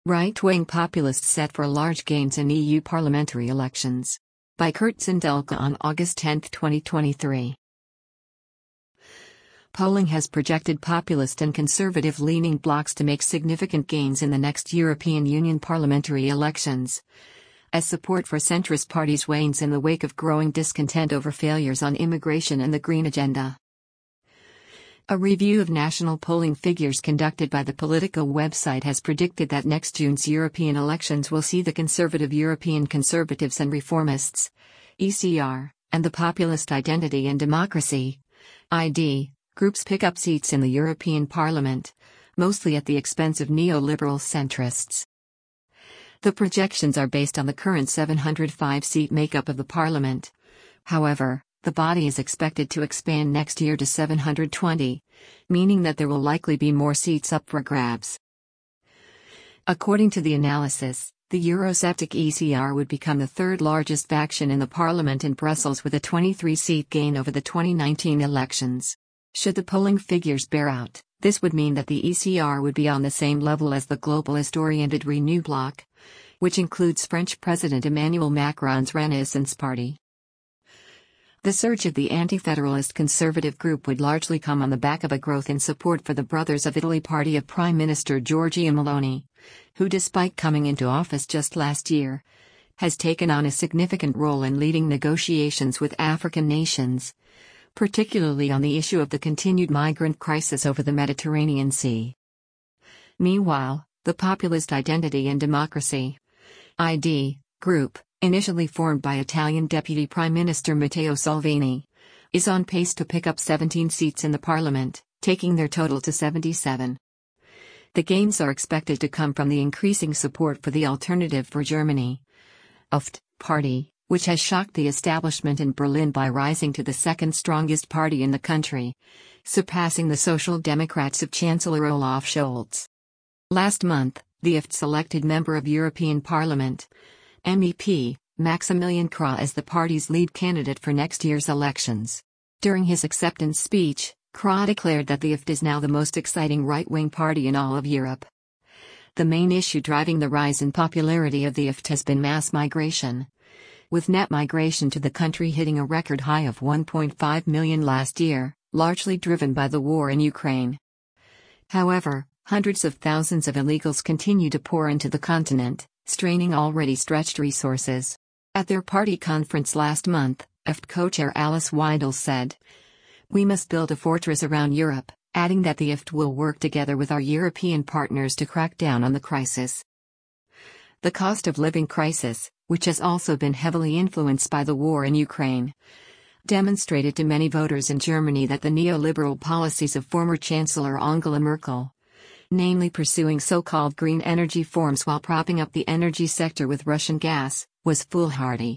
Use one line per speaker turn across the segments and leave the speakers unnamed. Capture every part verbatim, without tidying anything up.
Right-wing populists set for large gains in E U parliamentary elections. By Kurt Zindelka on August tenth, twenty twenty-three. Polling has projected populist and conservative-leaning blocs to make significant gains in the next European Union parliamentary elections, as support for centrist parties wanes in the wake of growing discontent over failures on immigration and the Green Agenda. A review of national polling figures conducted by the Politico website has predicted that next June's European elections will see the conservative European Conservatives and Reformists, E C R, and the Populist Identity and Democracy, I D, groups pick up seats in the European Parliament, mostly at the expense of neoliberal centrists. The projections are based on the current seven hundred five seat makeup of the Parliament. However, the body is expected to expand next year to seven hundred twenty, meaning that there will likely be more seats up for grabs. According to the analysis, the Eurosceptic E C R would become the third largest faction in the parliament in Brussels with a twenty-three seat gain over the twenty nineteen elections. Should the polling figures bear out, this would mean that the E C R would be on the same level as the globalist-oriented Renew bloc, which includes French President Emmanuel Macron's Renaissance Party. The surge of the anti-federalist conservative group would largely come on the back of a growth in support for the Brothers of Italy party of Prime Minister Giorgia Meloni, who, despite coming into office just last year, has taken on a significant role in leading negotiations with African nations, particularly on the issue of the continued migrant crisis over the Mediterranean Sea. Meanwhile, the Populist Identity and Democracy, I D, group, initially formed by Italian Deputy Prime Minister Matteo Salvini, is on pace to pick up seventeen seats in the parliament, taking their total to seventy-seven. The gains are expected to come from the increasing support for the Alternative for Germany, A F T, party, which has shocked the establishment in Berlin by rising to the second strongest party in the country, surpassing the Social Democrats of Chancellor Olaf Scholz. Last month, the A F T selected member of European Parliament, M E P, Maximilian Krah as the party's lead candidate for next year's elections. During his acceptance speech, Krah declared that the A F T is now the most exciting right-wing party in all of Europe. The main issue driving the rise in popularity of the A F T has been mass migration, with net migration to the country hitting a record high of one point five million last year, largely driven by the war in Ukraine. However, hundreds of thousands of illegals continue to pour into the continent, straining already stretched resources. At their party conference last month, A F T co-chair Alice Weidel said, "We must build a fortress around Europe," adding that the A F T will work together with our European partners to crack down on the crisis. The cost of living crisis, which has also been heavily influenced by the war in Ukraine, demonstrated to many voters in Germany that the neoliberal policies of former Chancellor Angela Merkel, namely pursuing so-called green energy forms while propping up the energy sector with Russian gas, was foolhardy.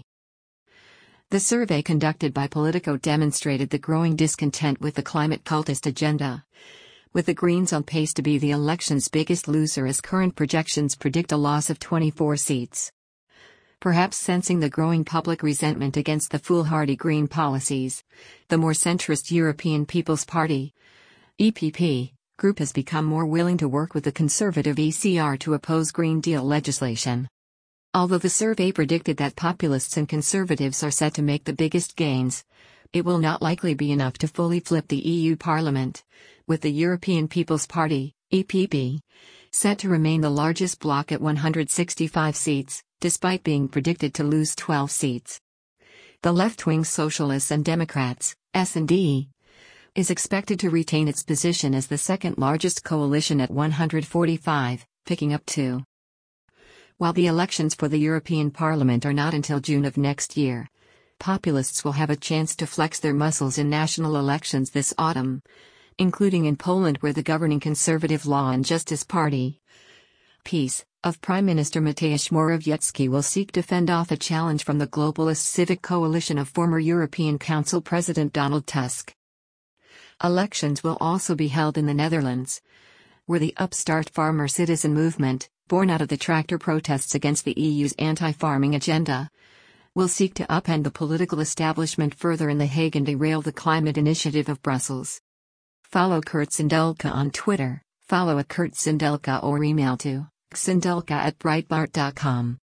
The survey conducted by Politico demonstrated the growing discontent with the climate cultist agenda, with the Greens on pace to be the election's biggest loser as current projections predict a loss of twenty-four seats. Perhaps sensing the growing public resentment against the foolhardy green policies, the more centrist European People's Party, E P P, group has become more willing to work with the conservative E C R to oppose Green Deal legislation. Although the survey predicted that populists and conservatives are set to make the biggest gains, it will not likely be enough to fully flip the E U Parliament, with the European People's Party, E P P, set to remain the largest bloc at one hundred sixty-five seats, despite being predicted to lose twelve seats. The left-wing Socialists and Democrats, S and D, is expected to retain its position as the second-largest coalition at one hundred forty-five, picking up two. While the elections for the European Parliament are not until June of next year, populists will have a chance to flex their muscles in national elections this autumn, including in Poland where the governing Conservative Law and Justice Party, PiS, of Prime Minister Mateusz Morawiecki will seek to fend off a challenge from the globalist civic coalition of former European Council President Donald Tusk. Elections will also be held in the Netherlands, where the upstart farmer citizen movement, born out of the tractor protests against the E U's anti-farming agenda, will seek to upend the political establishment further in The Hague and derail the climate initiative of Brussels. Follow Kurt Zindelka on Twitter, follow at Kurt Zindelka or email to Xandelka at Breitbart dot com.